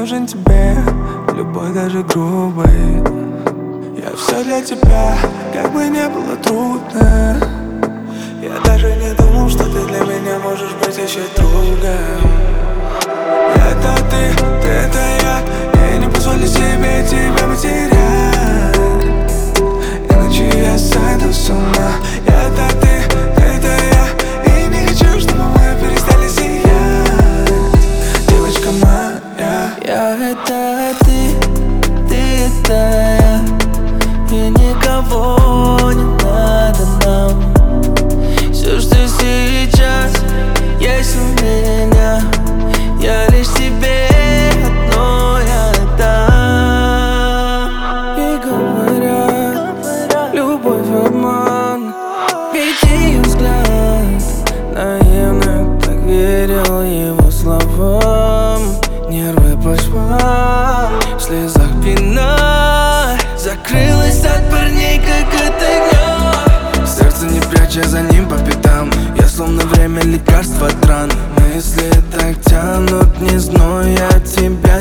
нужен тебе, любой даже грубый. Я все для тебя, как бы не было трудно. Я даже не думал, что ты для меня можешь быть еще другом. Это ты это я не позволю себе тебя потерять, иначе я сойду с ума. Это ты это я, и не хочу, чтобы мы перестали сиять, девочка моя. Я это ты это я, и никого не надо нам. Все, что сейчас есть у меня, я лишь тебе одной отдам. И говорят, любовь обман, ведь ее взгляд наивно так верил его словам. Нервы по швам, в слезах пена, закрылась от парней, как от огня. Сердце не пряча за ним по пятам, я словно время лекарства от ран. Мысли так тянут, не зная тебя.